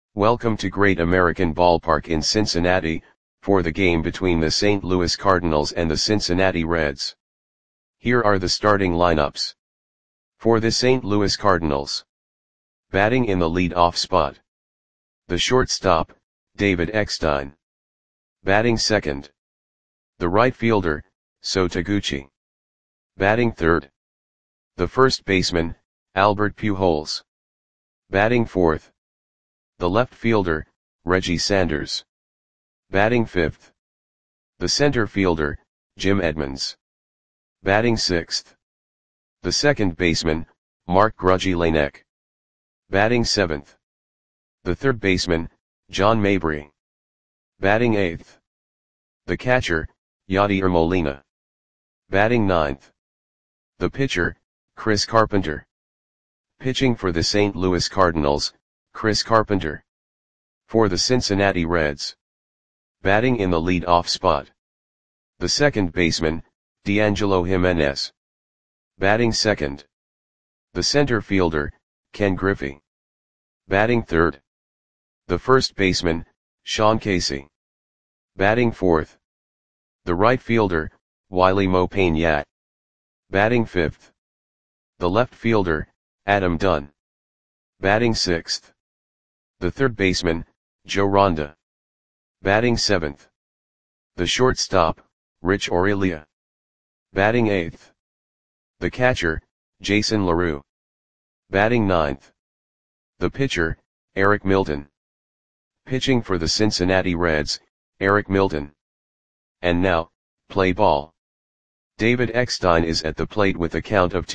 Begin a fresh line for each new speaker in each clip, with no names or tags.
Welcome to Great American Ballpark in Cincinnati, for the game between the St. Louis Cardinals and the Cincinnati Reds. Here are the starting lineups. For the St. Louis Cardinals. Batting in the lead-off spot. The shortstop, David Eckstein. Batting second. The right fielder, Sho Taguchi. Batting third. The first baseman, Albert Pujols. Batting fourth. The left fielder, Reggie Sanders. Batting fifth. The center fielder, Jim Edmonds. Batting sixth. The second baseman, Mark Grudzielanek. Batting seventh. The third baseman, John Mabry. Batting eighth. The catcher, Yadier Molina. Batting ninth. The pitcher, Chris Carpenter. Pitching for the St. Louis Cardinals, Chris Carpenter. For the Cincinnati Reds. Batting in the lead-off spot. The second baseman, D'Angelo Jimenez. Batting second. The center fielder, Ken Griffey. Batting third. The first baseman, Sean Casey. Batting fourth. The right fielder, Wily Mo Peña. Batting fifth. The left fielder, Adam Dunn. Batting sixth. The third baseman, Joe Ronda. Batting seventh. The shortstop, Rich Aurelia. Batting eighth. The catcher, Jason LaRue. Batting ninth. The pitcher, Eric Milton. Pitching for the Cincinnati Reds, Eric Milton. And now, play ball. David Eckstein is at the plate with a count of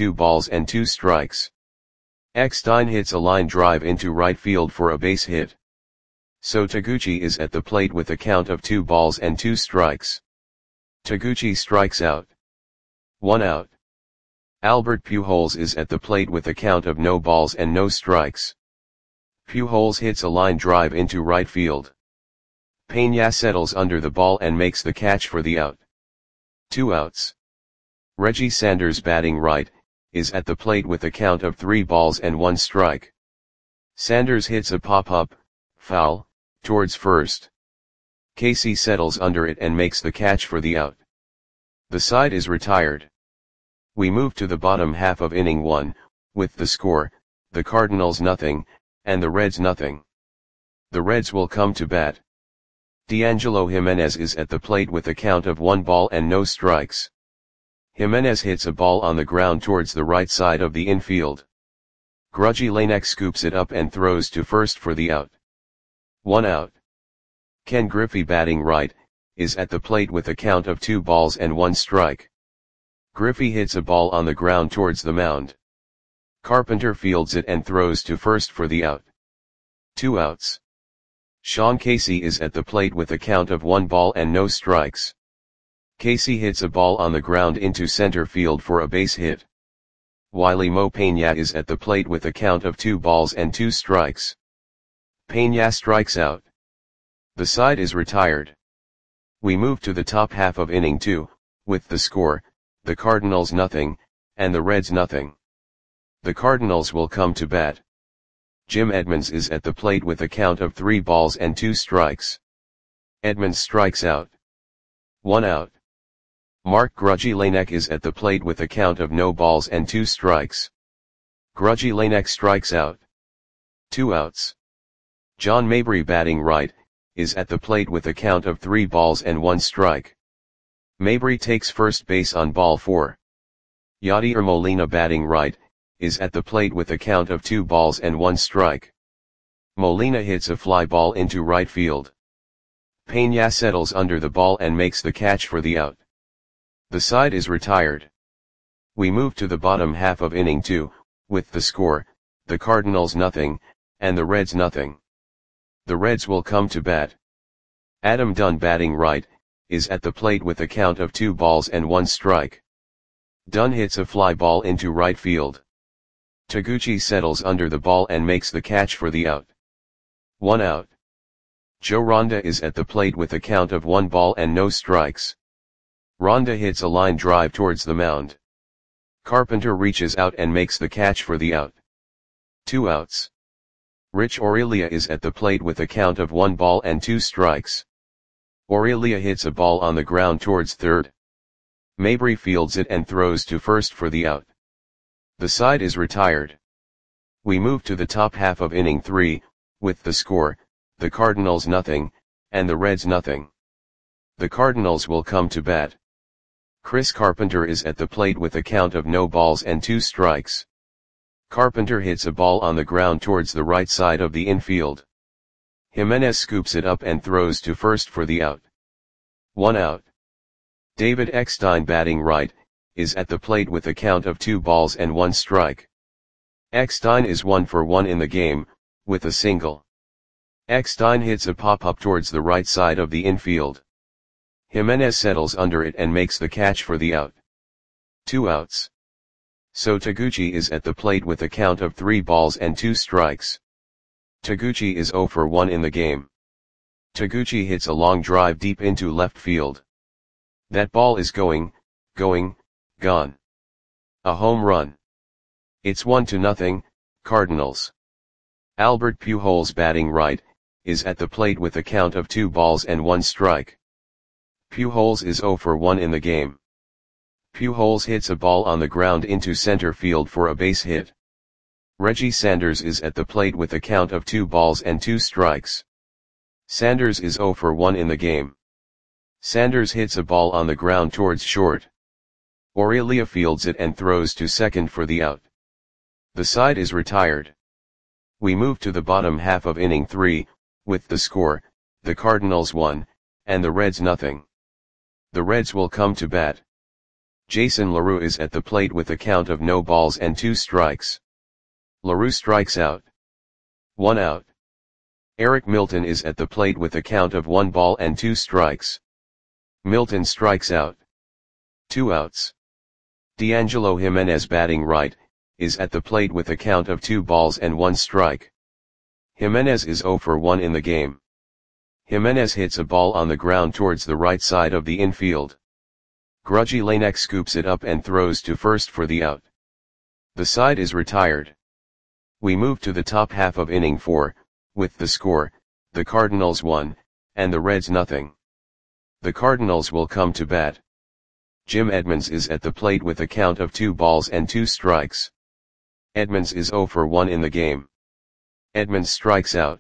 2-2. Eckstein hits a line drive into right field for a base hit. Sho Taguchi is at the plate with a count of 2-2. Taguchi strikes out. 1 out. Albert Pujols is at the plate with a count of no balls and no strikes. Pujols hits a line drive into right field. Peña settles under the ball and makes the catch for the out. 2 outs. Reggie Sanders, batting right, is at the plate with a count of 3-1 strike. Sanders hits a pop-up, foul, towards first. Casey settles under it and makes the catch for the out. The side is retired. We move to the bottom half of inning 1, with the score, the Cardinals 0, and the Reds 0. The Reds will come to bat. D'Angelo Jimenez is at the plate with a count of 1 ball and no strikes. Jimenez hits a ball on the ground towards the right side of the infield. Grudzielanek scoops it up and throws to first for the out. 1 out. Ken Griffey, batting right, is at the plate with a count of 2-1 strike. Griffey hits a ball on the ground towards the mound. Carpenter fields it and throws to first for the out. 2 outs. Sean Casey is at the plate with a count of 1 ball and no strikes. Casey hits a ball on the ground into center field for a base hit. Wily Mo Peña is at the plate with a count of 2-2 strikes. Peña strikes out. The side is retired. We move to the top half of inning 2, with the score, the Cardinals 0, and the Reds 0. The Cardinals will come to bat. Jim Edmonds is at the plate with a count of 3-2. Edmonds strikes out. 1 out. Mark Grudzielanek is at the plate with a count of no balls and 2 strikes. Grudzielanek strikes out. 2 outs. John Mabry, batting right, is at the plate with a count of 3-1 strike. Mabry takes first base on ball 4. Yadier Molina, batting right, is at the plate with a count of 2-1 strike. Molina hits a fly ball into right field. Peña settles under the ball and makes the catch for the out. The side is retired. We move to the bottom half of inning 2, with the score, the Cardinals 0, and the Reds 0. The Reds will come to bat. Adam Dunn, batting right, is at the plate with a count of 2-1 strike. Dunn hits a fly ball into right field. Taguchi settles under the ball and makes the catch for the out. 1 out. Joe Ronda is at the plate with a count of 1 ball and no strikes. Ronda hits a line drive towards the mound. Carpenter reaches out and makes the catch for the out. 2 outs. Rich Aurelia is at the plate with a count of 1 ball and 2 strikes. Aurelia hits a ball on the ground towards third. Mabry fields it and throws to first for the out. The side is retired. We move to the top half of inning 3, with the score, the Cardinals nothing, and the Reds nothing. The Cardinals will come to bat. Chris Carpenter is at the plate with a count of no balls and 2 strikes. Carpenter hits a ball on the ground towards the right side of the infield. Jimenez scoops it up and throws to first for the out. 1 out. David Eckstein, batting right, is at the plate with a count of 2 balls and 1 strike. Eckstein is 1 for 1 in the game, with a single. Eckstein hits a pop-up towards the right side of the infield. Jimenez settles under it and makes the catch for the out. 2 outs. So Taguchi is at the plate with a count of 3 balls and 2 strikes. Taguchi is 0 for 1 in the game. Taguchi hits a long drive deep into left field. That ball is going, gone. A home run. It's 1-0, Cardinals. Albert Pujols, batting right, is at the plate with a count of 2 balls and 1 strike. Pujols is 0 for 1 in the game. Pujols hits a ball on the ground into center field for a base hit. Reggie Sanders is at the plate with a count of 2 balls and 2 strikes. Sanders is 0 for 1 in the game. Sanders hits a ball on the ground towards short. Aurelia fields it and throws to second for the out. The side is retired. We move to the bottom half of inning 3, with the score, the Cardinals 1, and the Reds nothing. The Reds will come to bat. Jason LaRue is at the plate with a count of no balls and 2 strikes. LaRue strikes out. 1 out. Eric Milton is at the plate with a count of 1 ball and 2 strikes. Milton strikes out. 2 outs. D'Angelo Jimenez, batting right, is at the plate with a count of 2 balls and 1 strike. Jimenez is 0 for 1 in the game. Jimenez hits a ball on the ground towards the right side of the infield. Grudgy Lanek scoops it up and throws to first for the out. The side is retired. We move to the top half of inning 4, with the score, the Cardinals 1, and the Reds nothing. The Cardinals will come to bat. Jim Edmonds is at the plate with a count of 2 balls and 2 strikes. Edmonds is 0 for 1 in the game. Edmonds strikes out.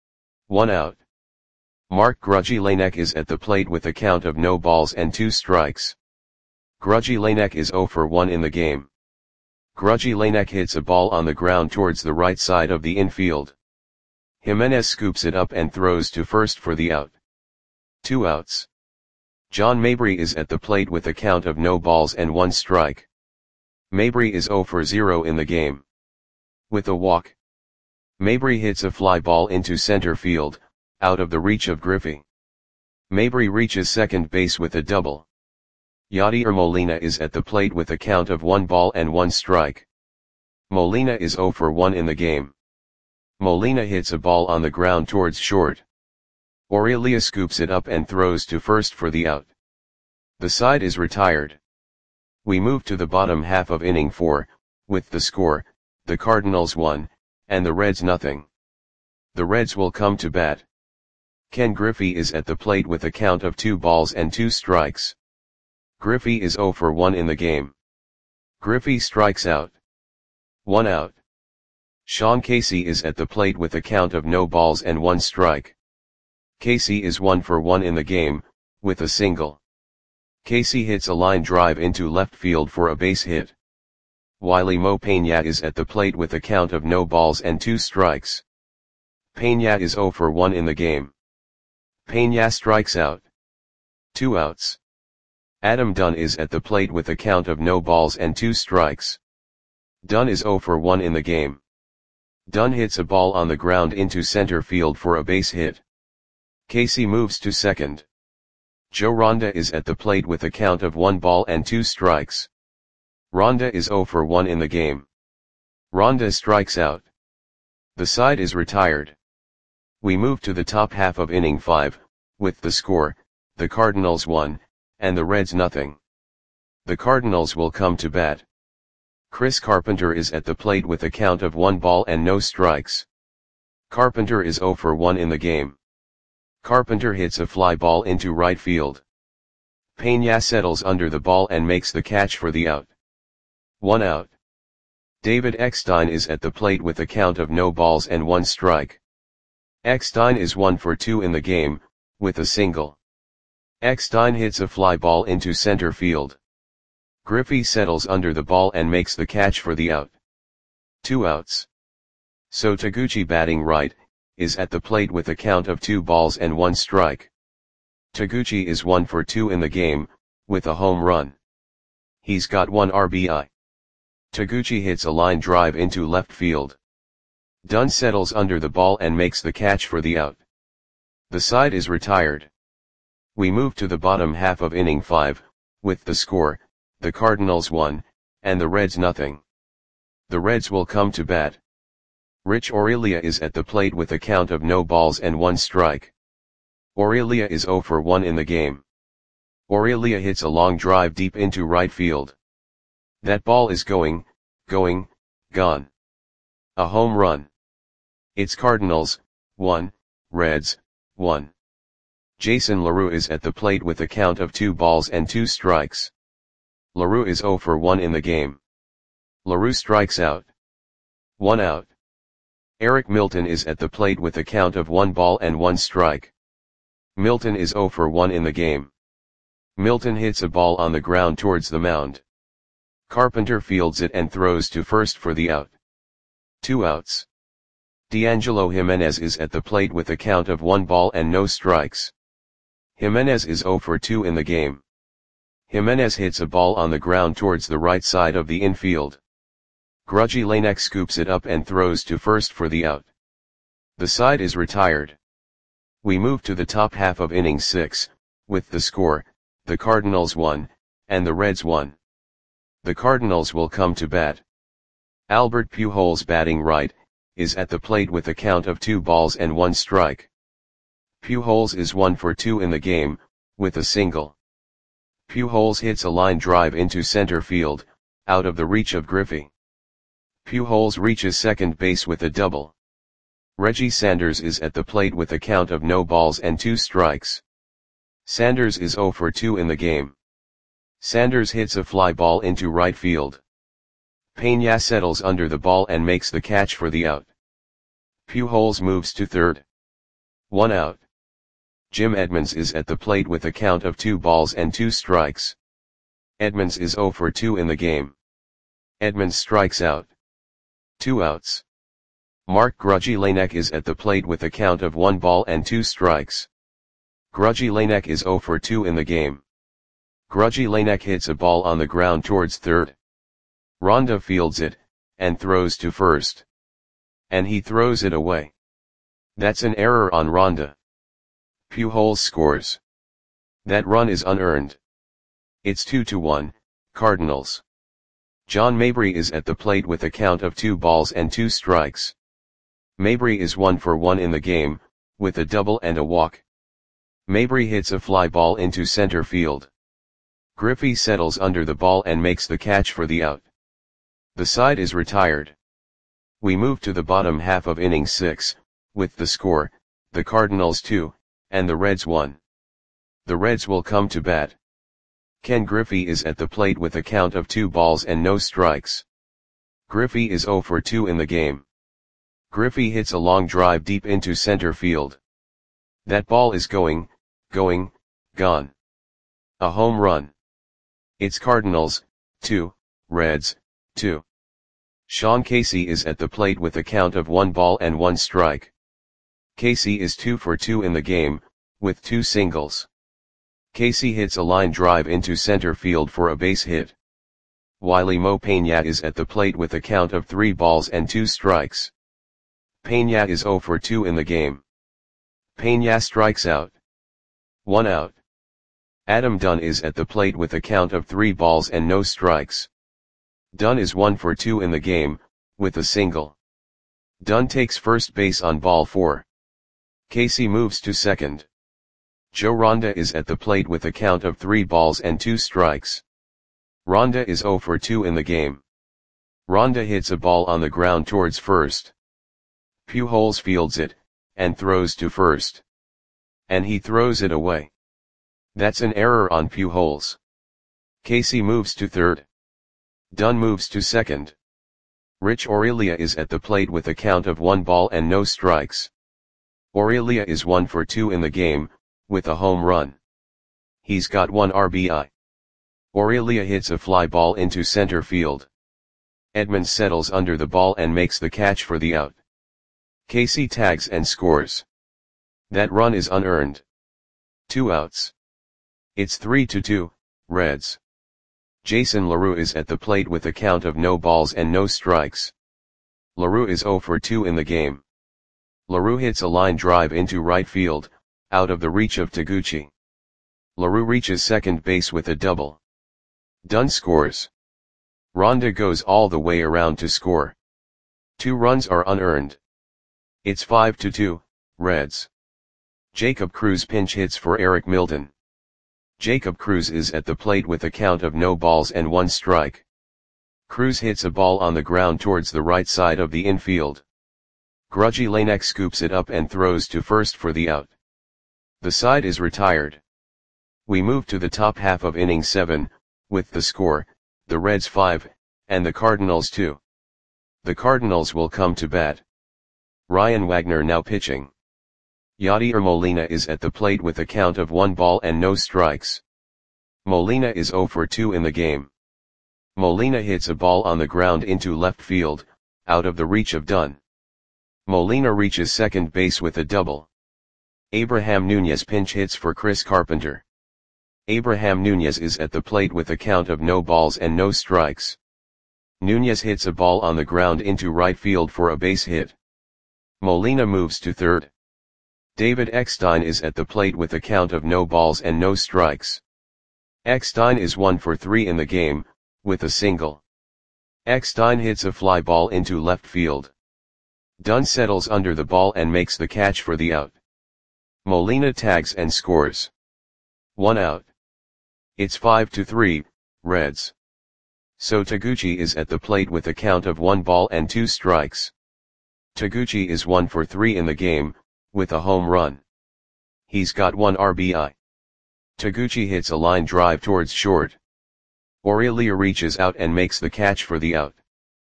1 out. Mark Grudgy Lanek is at the plate with a count of no balls and 2 strikes. Grudgy Lanek is 0 for 1 in the game. Grudgy Lanek hits a ball on the ground towards the right side of the infield. Jimenez scoops it up and throws to first for the out. 2 outs. John Mabry is at the plate with a count of no balls and 1 strike. Mabry is 0 for 0 in the game. With a walk. Mabry hits a fly ball into center field, out of the reach of Griffey. Mabry reaches second base with a double. Yadier Molina is at the plate with a count of 1 ball and 1 strike. Molina is 0 for 1 in the game. Molina hits a ball on the ground towards short. Aurelia scoops it up and throws to first for the out. The side is retired. We move to the bottom half of inning 4, with the score, the Cardinals 1, and the Reds nothing. The Reds will come to bat. Ken Griffey is at the plate with a count of 2 balls and 2 strikes. Griffey is 0 for 1 in the game. Griffey strikes out. 1 out. Sean Casey is at the plate with a count of no balls and 1 strike. Casey is 1 for 1 in the game, with a single. Casey hits a line drive into left field for a base hit. Wiley Mo Peña is at the plate with a count of no balls and 2 strikes. Peña is 0 for 1 in the game. Peña strikes out. 2 outs. Adam Dunn is at the plate with a count of no balls and 2 strikes. Dunn is 0 for 1 in the game. Dunn hits a ball on the ground into center field for a base hit. Casey moves to second. Joe Ronda is at the plate with a count of 1 ball and 2 strikes. Ronda is 0 for 1 in the game. Ronda strikes out. The side is retired. We move to the top half of inning 5, with the score, the Cardinals 1, and the Reds nothing. The Cardinals will come to bat. Chris Carpenter is at the plate with a count of 1 ball and no strikes. Carpenter is 0 for 1 in the game. Carpenter hits a fly ball into right field. Peña settles under the ball and makes the catch for the out. 1 out. David Eckstein is at the plate with a count of no balls and 1 strike. Eckstein is 1 for 2 in the game, with a single. Eckstein hits a fly ball into center field. Griffey settles under the ball and makes the catch for the out. 2 outs. So Taguchi, batting right, is at the plate with a count of 2 balls and 1 strike. Taguchi is 1 for 2 in the game, with a home run. He's got 1 RBI. Taguchi hits a line drive into left field. Dunn settles under the ball and makes the catch for the out. The side is retired. We move to the bottom half of inning 5, with the score, the Cardinals 1, and the Reds nothing. The Reds will come to bat. Rich Aurelia is at the plate with a count of no balls and 1 strike. Aurelia is 0 for 1 in the game. Aurelia hits a long drive deep into right field. That ball is going, gone. A home run. It's Cardinals, 1, Reds, 1. Jason LaRue is at the plate with a count of 2 balls and 2 strikes. LaRue is 0 for 1 in the game. LaRue strikes out. 1 out. Eric Milton is at the plate with a count of 1 ball and 1 strike. Milton is 0 for 1 in the game. Milton hits a ball on the ground towards the mound. Carpenter fields it and throws to first for the out. 2 outs. D'Angelo Jimenez is at the plate with a count of 1 ball and no strikes. Jimenez is 0 for 2 in the game. Jimenez hits a ball on the ground towards the right side of the infield. Grudgy Lanek scoops it up and throws to first for the out. The side is retired. We move to the top half of inning 6, with the score, the Cardinals 1, and the Reds 1. The Cardinals will come to bat. Albert Pujols, batting right, is at the plate with a count of 2 balls and 1 strike. Pujols is 1 for 2 in the game, with a single. Pujols hits a line drive into center field, out of the reach of Griffey. Pujols reaches second base with a double. Reggie Sanders is at the plate with a count of no balls and 2 strikes. Sanders is 0 for 2 in the game. Sanders hits a fly ball into right field. Peña settles under the ball and makes the catch for the out. Pujols moves to third. 1 out. Jim Edmonds is at the plate with a count of 2 balls and 2 strikes. Edmonds is 0 for 2 in the game. Edmonds strikes out. 2 outs. Mark Grudgy Lanek is at the plate with a count of 1 ball and 2 strikes. Grudgy Lanek is 0 for 2 in the game. Grudgy Lanek hits a ball on the ground towards third. Ronda fields it, and throws to first. And he throws it away. That's an error on Ronda. Pujols scores. That run is unearned. It's 2-1, Cardinals. John Mabry is at the plate with a count of 2 balls and 2 strikes. Mabry is 1 for 1 in the game, with a double and a walk. Mabry hits a fly ball into center field. Griffey settles under the ball and makes the catch for the out. The side is retired. We move to the bottom half of inning 6, with the score, the Cardinals 2, and the Reds 1. The Reds will come to bat. Ken Griffey is at the plate with a count of 2 balls and no strikes. Griffey is 0 for 2 in the game. Griffey hits a long drive deep into center field. That ball is going, gone. A home run. It's Cardinals, 2, Reds, 2. Sean Casey is at the plate with a count of 1 ball and 1 strike. Casey is 2 for 2 in the game, with 2 singles. Casey hits a line drive into center field for a base hit. Wiley Mo Peña is at the plate with a count of 3 balls and 2 strikes. Peña is 0 for 2 in the game. Peña strikes out. 1 out. Adam Dunn is at the plate with a count of 3 balls and no strikes. Dunn is 1 for 2 in the game, with a single. Dunn takes first base on ball 4. Casey moves to second. Joe Ronda is at the plate with a count of 3 balls and 2 strikes. Ronda is 0 for 2 in the game. Ronda hits a ball on the ground towards first. Pujols fields it, and throws to first. And he throws it away. That's an error on Pujols. Casey moves to third. Dunn moves to second. Rich Aurilia is at the plate with a count of 1 ball and no strikes. Aurilia is 1 for 2 in the game, with a home run. He's got 1 RBI. Aurilia hits a fly ball into center field. Edmonds settles under the ball and makes the catch for the out. Casey tags and scores. That run is unearned. 2 outs. It's 3-2, Reds. Jason LaRue is at the plate with a count of no balls and no strikes. LaRue is 0 for 2 in the game. LaRue hits a line drive into right field, out of the reach of Taguchi. LaRue reaches second base with a double. Dunn scores. Ronda goes all the way around to score. 2 runs are unearned. It's 5-2, Reds. Jacob Cruz pinch hits for Eric Milton. Jacob Cruz is at the plate with a count of no balls and 1 strike. Cruz hits a ball on the ground towards the right side of the infield. Grudgy Lanek scoops it up and throws to first for the out. The side is retired. We move to the top half of inning 7, with the score, the Reds 5, and the Cardinals 2. The Cardinals will come to bat. Ryan Wagner now pitching. Yadier Molina is at the plate with a count of 1 ball and no strikes. Molina is 0 for 2 in the game. Molina hits a ball on the ground into left field, out of the reach of Dunn. Molina reaches second base with a double. Abraham Nunez pinch hits for Chris Carpenter. Abraham Nunez is at the plate with a count of no balls and no strikes. Nunez hits a ball on the ground into right field for a base hit. Molina moves to third. David Eckstein is at the plate with a count of no balls and no strikes. Eckstein is 1 for 3 in the game, with a single. Eckstein hits a fly ball into left field. Dunn settles under the ball and makes the catch for the out. Molina tags and scores. 1 out. It's 5-3, Reds. So Taguchi is at the plate with a count of 1 ball and 2 strikes. Taguchi is 1 for 3 in the game, with a home run. He's got 1 RBI. Taguchi hits a line drive towards short. Aurilia reaches out and makes the catch for the out.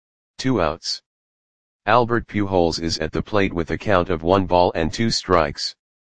2 outs. Albert Pujols is at the plate with a count of 1 ball and 2 strikes.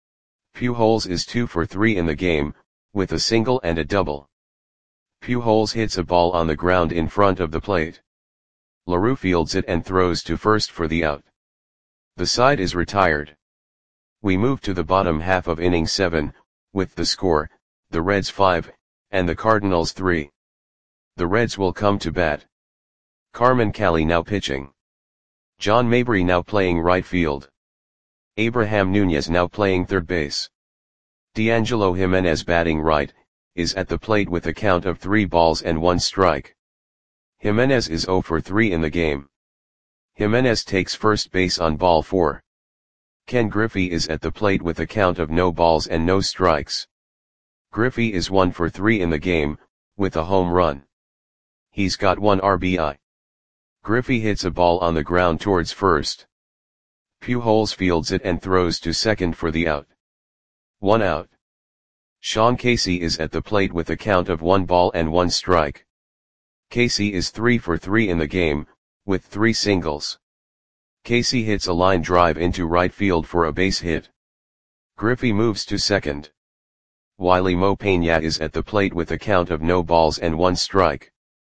Pujols is 2 for 3 in the game, with a single and a double. Pujols hits a ball on the ground in front of the plate. LaRue fields it and throws to first for the out. The side is retired. We move to the bottom half of inning 7, with the score, the Reds 5, and the Cardinals 3. The Reds will come to bat. Carmen Cali now pitching. John Mabry now playing right field. Abraham Nunez now playing third base. D'Angelo Jimenez batting right, is at the plate with a count of 3 balls and 1 strike. Jimenez is 0 for 3 in the game. Jimenez takes first base on ball 4. Ken Griffey is at the plate with a count of no balls and no strikes. Griffey is 1 for 3 in the game, with a home run. He's got 1 RBI. Griffey hits a ball on the ground towards first. Pujols fields it and throws to second for the out. 1 out. Sean Casey is at the plate with a count of 1 ball and 1 strike. Casey is 3 for 3 in the game, with 3 singles. Casey hits a line drive into right field for a base hit. Griffey moves to second. Wiley Mo Peña is at the plate with a count of no balls and 1 strike.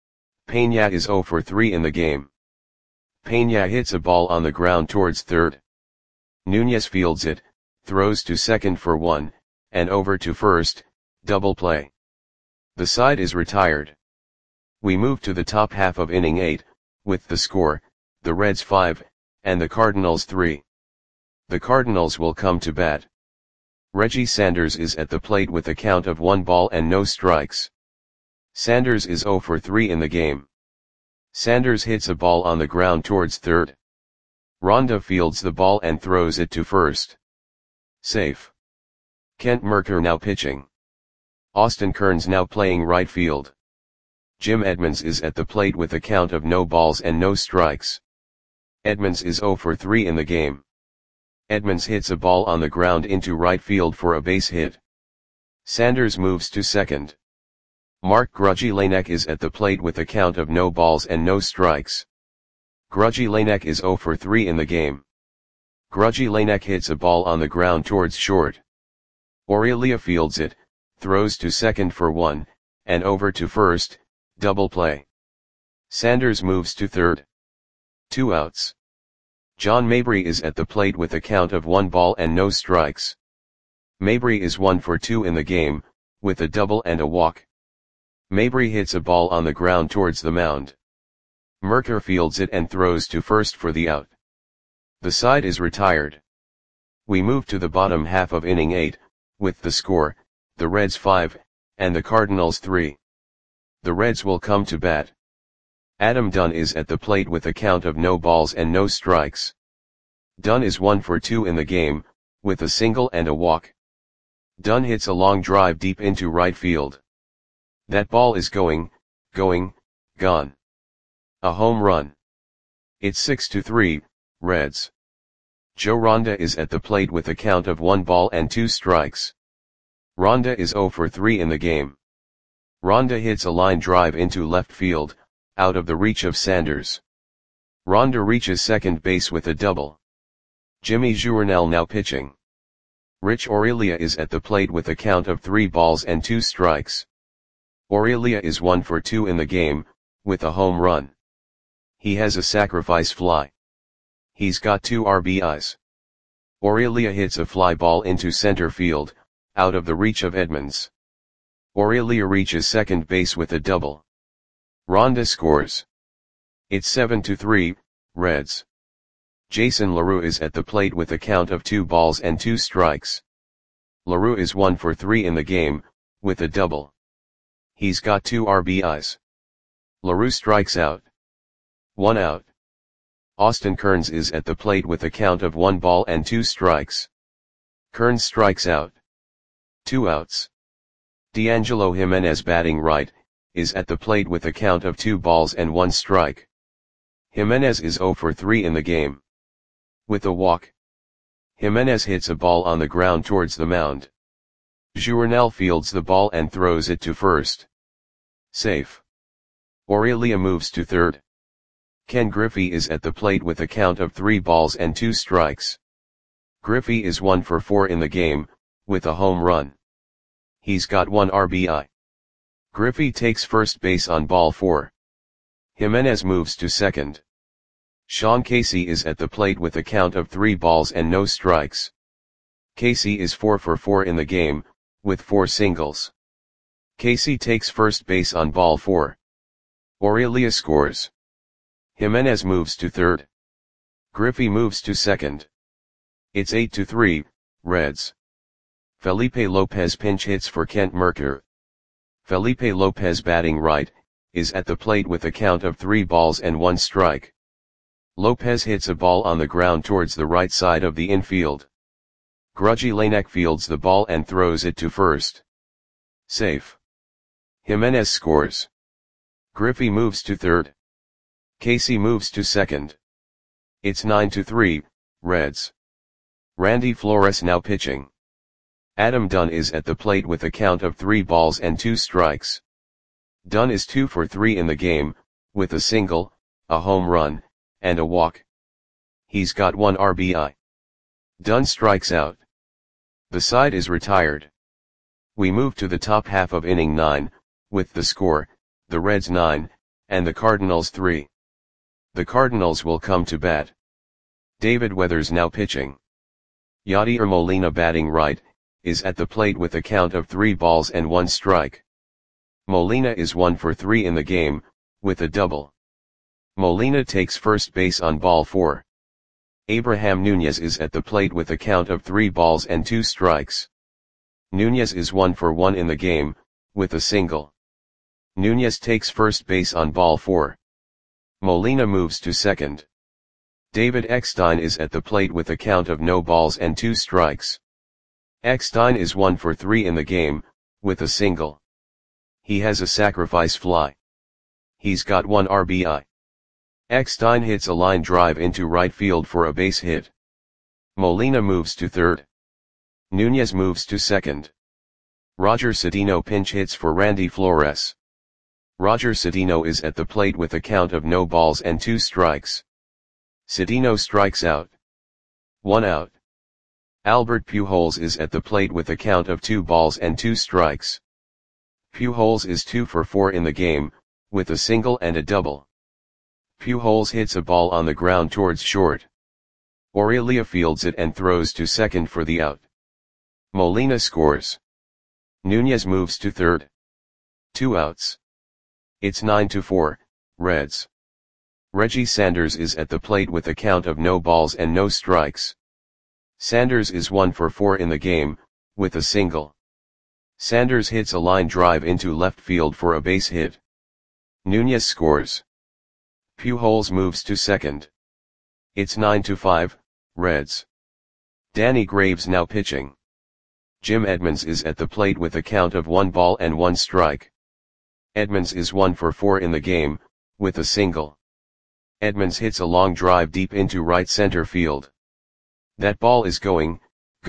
Peña is 0 for 3 in the game. Peña hits a ball on the ground towards third. Nunez fields it, throws to second for 1, and over to first, double play. The side is retired. We move to the top half of inning 8, with the score, the Reds 5, and the Cardinals 3. The Cardinals will come to bat. Reggie Sanders is at the plate with a count of 1 ball and no strikes. Sanders is 0 for 3 in the game. Sanders hits a ball on the ground towards third. Ronda fields the ball and throws it to first. Safe. Kent Mercker now pitching. Austin Kearns now playing right field. Jim Edmonds is at the plate with a count of no balls and no strikes. Edmonds is 0 for 3 in the game. Edmonds hits a ball on the ground into right field for a base hit. Sanders moves to second. Mark Grudzielanek is at the plate with a count of no balls and no strikes. Grudzielanek is 0 for 3 in the game. Grudzielanek hits a ball on the ground towards short. Aurelia fields it, throws to second for 1, and over to first, double play. Sanders moves to third. 2 outs. John Mabry is at the plate with a count of 1 ball and no strikes. Mabry is 1 for 2 in the game, with a double and a walk. Mabry hits a ball on the ground towards the mound. Merker fields it and throws to first for the out. The side is retired. We move to the bottom half of inning 8, with the score, the Reds 5, and the Cardinals 3. The Reds will come to bat. Adam Dunn is at the plate with a count of no balls and no strikes. Dunn is 1 for 2 in the game, with a single and a walk. Dunn hits a long drive deep into right field. That ball is gone. A home run. It's 6-3, Reds. Joe Ronda is at the plate with a count of 1 ball and 2 strikes. Ronda is 0 for 3 in the game. Ronda hits a line drive into left field, out of the reach of Sanders. Ronda reaches second base with a double. Jimmy Journal now pitching. Rich Aurelia is at the plate with a count of 3 balls and 2 strikes. Aurelia is 1 for 2 in the game, with a home run. He has a sacrifice fly. He's got 2 RBIs. Aurelia hits a fly ball into center field, out of the reach of Edmonds. Aurelia reaches second base with a double. Ronda scores. It's 7-3, Reds. Jason LaRue is at the plate with a count of 2 balls and 2 strikes. LaRue is 1 for 3 in the game, with a double. He's got 2 RBIs. LaRue strikes out. 1 out. Austin Kearns is at the plate with a count of 1 ball and 2 strikes. Kearns strikes out. 2 outs. D'Angelo Jimenez batting right, is at the plate with a count of 2 balls and 1 strike. Jimenez is 0 for 3 in the game. With a walk. Jimenez hits a ball on the ground towards the mound. Journal fields the ball and throws it to first. Safe. Aurelia moves to third. Ken Griffey is at the plate with a count of 3 balls and 2 strikes. Griffey is 1 for 4 in the game, with a home run. He's got 1 RBI. Griffey takes first base on ball 4. Jimenez moves to second. Sean Casey is at the plate with a count of 3 balls and no strikes. Casey is 4 for 4 in the game, with 4 singles. Casey takes first base on ball 4. Aurelia scores. Jimenez moves to third. Griffey moves to second. It's 8-3, Reds. Felipe Lopez pinch hits for Kent Merker. Felipe Lopez batting right, is at the plate with a count of 3 balls and 1 strike. Lopez hits a ball on the ground towards the right side of the infield. Grudzielanek fields the ball and throws it to first. Safe. Jimenez scores. Griffey moves to third. Casey moves to second. It's 9-3, Reds. Randy Flores now pitching. Adam Dunn is at the plate with a count of 3 balls and 2 strikes. Dunn is 2 for 3 in the game, with a single, a home run, and a walk. He's got 1 RBI. Dunn strikes out. The side is retired. We move to the top half of inning 9, with the score, the Reds 9, and the Cardinals 3. The Cardinals will come to bat. David Weathers now pitching. Yadier Molina batting right, is at the plate with a count of 3 balls and 1 strike. Molina is 1 for 3 in the game, with a double. Molina takes first base on ball 4. Abraham Nunez is at the plate with a count of 3 balls and 2 strikes. Nunez is 1 for 1 in the game, with a single. Nunez takes first base on ball 4. Molina moves to second. David Eckstein is at the plate with a count of no balls and 2 strikes. Eckstein is 1 for 3 in the game, with a single. He has a sacrifice fly. He's got 1 RBI. Eckstein hits a line drive into right field for a base hit. Molina moves to third. Nunez moves to second. Roger Cedeno pinch hits for Randy Flores. Roger Cedeno is at the plate with a count of no balls and 2 strikes. Cedeno strikes out. 1 out. Albert Pujols is at the plate with a count of 2 balls and 2 strikes. Pujols is 2 for 4 in the game, with a single and a double. Pujols hits a ball on the ground towards short. Aurelia fields it and throws to second for the out. Molina scores. Nunez moves to third. 2 outs. It's 9-4, Reds. Reggie Sanders is at the plate with a count of no balls and no strikes. Sanders is 1 for 4 in the game, with a single. Sanders hits a line drive into left field for a base hit. Nunez scores. Pujols moves to second. It's 9-5, Reds. Danny Graves now pitching. Jim Edmonds is at the plate with a count of 1 ball and 1 strike. Edmonds is 1 for 4 in the game, with a single. Edmonds hits a long drive deep into right center field. That ball is going,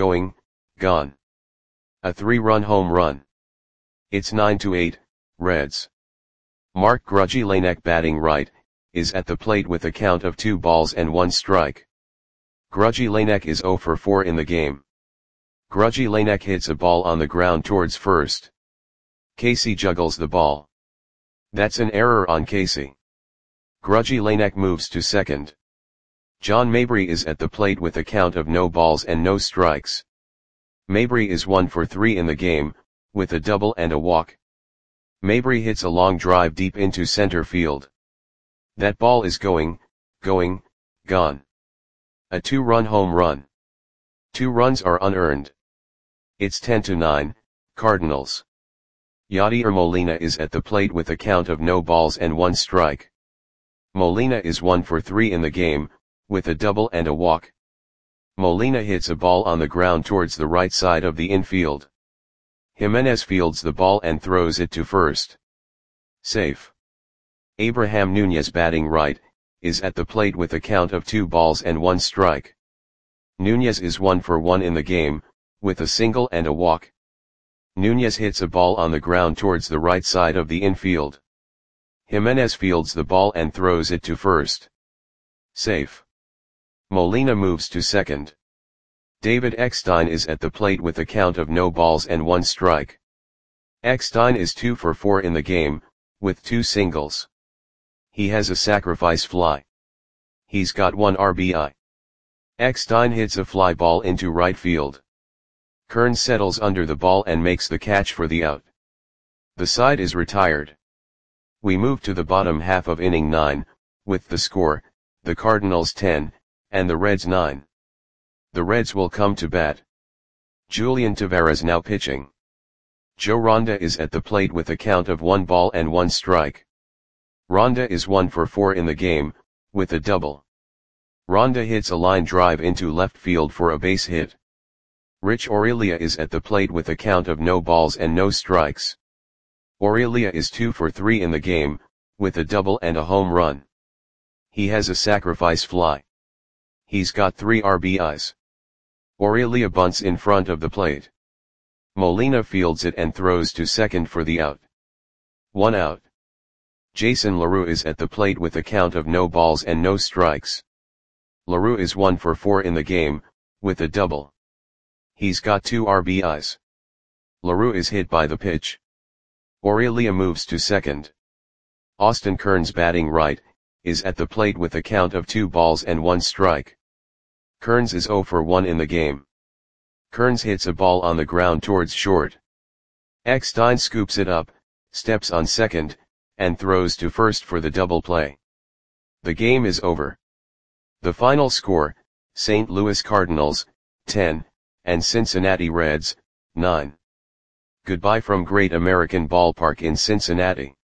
gone. A 3-run home run. It's 9-8, Reds. Mark Grudzielanek batting right, is at the plate with a count of 2 balls and 1 strike. Grudzielanek is 0 for 4 in the game. Grudzielanek hits a ball on the ground towards first. Casey juggles the ball. That's an error on Casey. Grudzielanek moves to second. John Mabry is at the plate with a count of no balls and no strikes. Mabry is 1 for 3 in the game, with a double and a walk. Mabry hits a long drive deep into center field. That ball is going, gone. A 2-run home run. 2 runs are unearned. It's 10-9, Cardinals. Yadier Molina is at the plate with a count of no balls and 1 strike. Molina is 1 for 3 in the game, with a double and a walk. Molina hits a ball on the ground towards the right side of the infield. Jimenez fields the ball and throws it to first. Safe. Abraham Nunez batting right, is at the plate with a count of 2 balls and 1 strike. Nunez is 1 for 1 in the game, with a single and a walk. Nunez hits a ball on the ground towards the right side of the infield. Jimenez fields the ball and throws it to first. Safe. Molina moves to second. David Eckstein is at the plate with a count of no balls and 1 strike. Eckstein is 2 for 4 in the game, with 2 singles. He has a sacrifice fly. He's got 1 RBI. Eckstein hits a fly ball into right field. Kern settles under the ball and makes the catch for the out. The side is retired. We move to the bottom half of inning 9, with the score, the Cardinals 10, and the Reds 9. The Reds will come to bat. Julian Taveras now pitching. Joe Ronda is at the plate with a count of 1 ball and 1 strike. Ronda is 1 for 4 in the game, with a double. Ronda hits a line drive into left field for a base hit. Rich Aurelia is at the plate with a count of no balls and no strikes. Aurelia is 2 for 3 in the game, with a double and a home run. He has a sacrifice fly. He's got 3 RBIs. Aurelia bunts in front of the plate. Molina fields it and throws to second for the out. 1 out. Jason LaRue is at the plate with a count of no balls and no strikes. LaRue is 1 for 4 in the game, with a double. He's got 2 RBIs. LaRue is hit by the pitch. Aurelia moves to second. Austin Kearns batting right, is at the plate with a count of 2 balls and 1 strike. Kearns is 0 for 1 in the game. Kearns hits a ball on the ground towards short. Eckstein scoops it up, steps on second, and throws to first for the double play. The game is over. The final score, St. Louis Cardinals, 10, and Cincinnati Reds, 9. Goodbye from Great American Ballpark in Cincinnati.